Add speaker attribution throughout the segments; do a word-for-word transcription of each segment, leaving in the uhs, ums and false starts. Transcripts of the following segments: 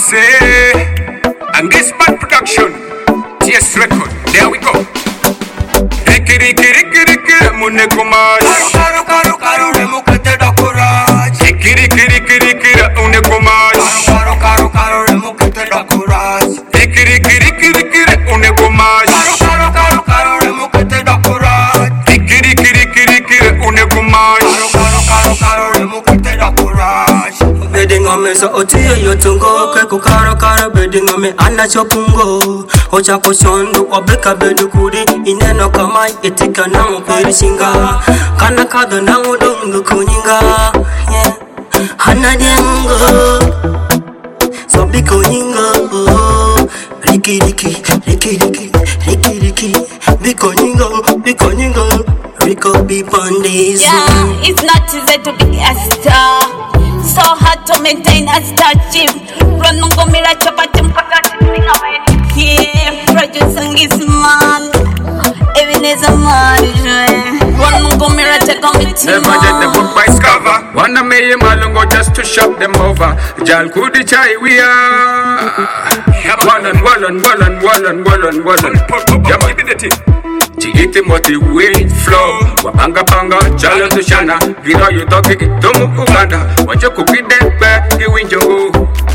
Speaker 1: say, and this bad production, T S record, there we go. Riki riki riki riki, mune kumash.
Speaker 2: Karo karo karo remo kete dakuraj.
Speaker 1: Riki riki riki riki, mune kumash.
Speaker 2: Karo karo karo remo kete dakuraj.
Speaker 1: Riki riki riki riki, mune kumash.
Speaker 2: Karo karo karo remo kete dakuraj.
Speaker 1: Riki riki riki riki, mune kumash.
Speaker 2: Karo karo karo remo kete dakuraj.
Speaker 3: Bedding on me so otiye yotungo keko karo karo bedding on me ana chopungo ocha koshondu obeka bedu kudi ineno kama etika na mperishinga kana kado na udongo kunyinga yeah hana dengo so biko nyinga riki riki riki riki riki riki biko nyinga biko nyinga Rico be Pandis.
Speaker 4: Yeah, it's not easy to be a star. So hard to maintain a star chip. Run on go mira chapati mpaka sing away. Yeah, producing is man. Even is a man. Run on go mira take on me team.
Speaker 1: Never get the book by cover. Wanna make him alongo just to shop them over. Jal kudi chai we are. Wallan wallan wallan wallan wallan wallan. Yama give me the tip. Chigiti moti weight flow Wapanga panga chalo tushana Vira yutoki itomu Uganda Wajo kukidekwe kiwinjo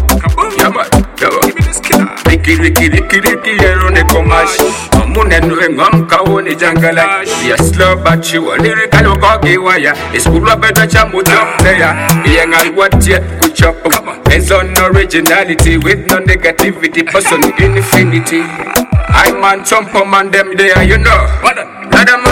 Speaker 1: Yama, yawa Riki riki riki riki yero ne komash Amune nuwe ngam kawo ni jangala We are slow but you are lyrical ukogi waya Iskula beta chamu jump there Being al watia kuchop Based on originality with no negativity Person infinity I'm on jump man them there, you know. Let them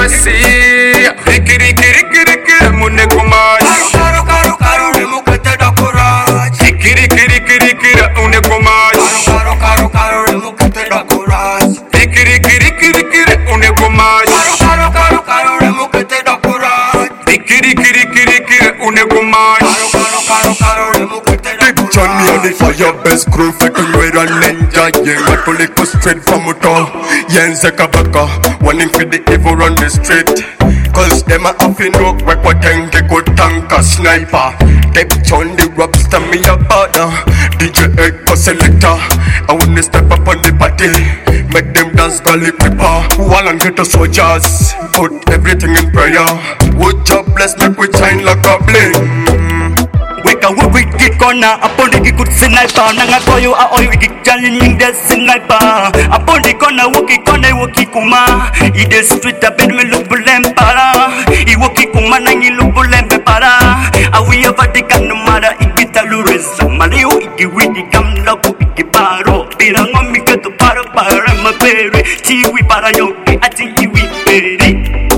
Speaker 1: see. Riki riki riki riki, mune kumash.
Speaker 2: Karo karo karo remo kete dakuraj.
Speaker 1: Riki riki riki riki, mune kumash.
Speaker 2: Karo karo karo remo kete dakuraj.
Speaker 1: Riki riki riki riki, mune kumash.
Speaker 2: Karo karo karo remo kete dakuraj.
Speaker 1: Riki riki riki riki, mune kumash.
Speaker 2: Karo karo karo remo kete dakuraj.
Speaker 5: Join me on the fire, best crew, fucking with a ninja. Yeah, I pull it straight from Uto. Yeah, Zakabaka, wanting for the evil on the street. Cause them a happy no work what can get good tank a sniper. Take on the rubs to me a partner. D J Echo selector. I wanna step up on the party. Make them dance gully pepper. Wall and get the soldiers. Put everything in prayer. Would job bless me with shine like a bling.
Speaker 6: Weka wiki kona apondi ki kut sniper nanga koyo a oi wiki challenging the sniper apondi kona wiki kona wiki kuma I the street a bed me lubulem para I wiki kuma nangi lubulem para a we have the kan mara ikita lures malio iki wiki kam labu iki paro pirang mi ke to para para ma pere tiwi para nyoki ati iwi peri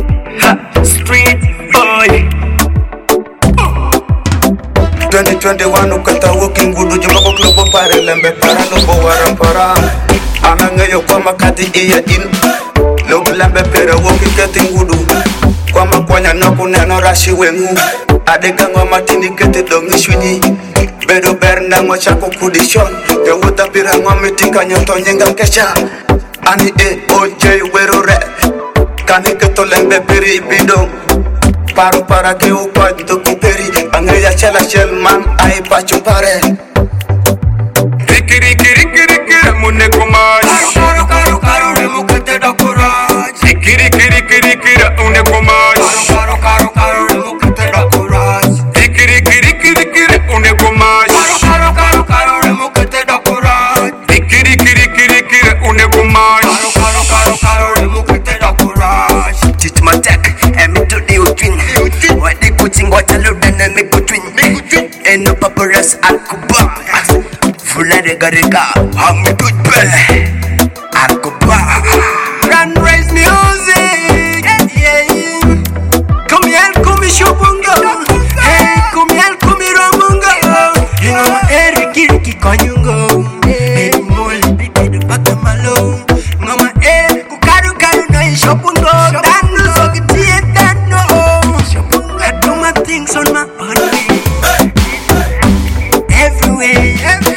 Speaker 6: street boy
Speaker 2: twenty twenty-one ukata walking gudu jumako klubo pare lembe para nubo warampara Ananga yo kwa makati iya in Logo lembe pere walking keti gudu Kwa makwanya noku neno rashi wengu Adeka ngoma tini keti dongi shwini Bedo berna ngwa chako kudishon Te wuta pira ngoma tika nyoto nyenga kesha Ani e oje wero re Kani keto lembe piri bidong Paro para que u cuanto kuperi Angaya chela chel man ay pacho pare
Speaker 1: Riki riki riki riki, mune kumash.
Speaker 2: Karo karo karo remo kete dakuraj.
Speaker 1: Riki riki riki riki, mune kumash.
Speaker 2: Karo karo karo remo kete dakuraj.
Speaker 1: Riki riki riki riki, mune kumash.
Speaker 2: Karo karo karo remo kete dakuraj.
Speaker 1: Riki riki riki riki, mune kumash.
Speaker 2: Karo karo karo remo kete dakuraj.
Speaker 6: Teach my tech and me do the twin. What they putting what I love and me put twin. And no paparas alcoba. Full of the garega, I'm me good belly. Alcoba.
Speaker 2: Run raise music. Yeah, yeah. Come here, come shopunga. Hey, come here, come romunga. You know, Eric Kiriki Konyungo. Hey, Molly, big the Batamalo. Mama, eh, Kukaru Karu no shopunga. Danu so good that no. I do my things on my own way. Everywhere, everywhere.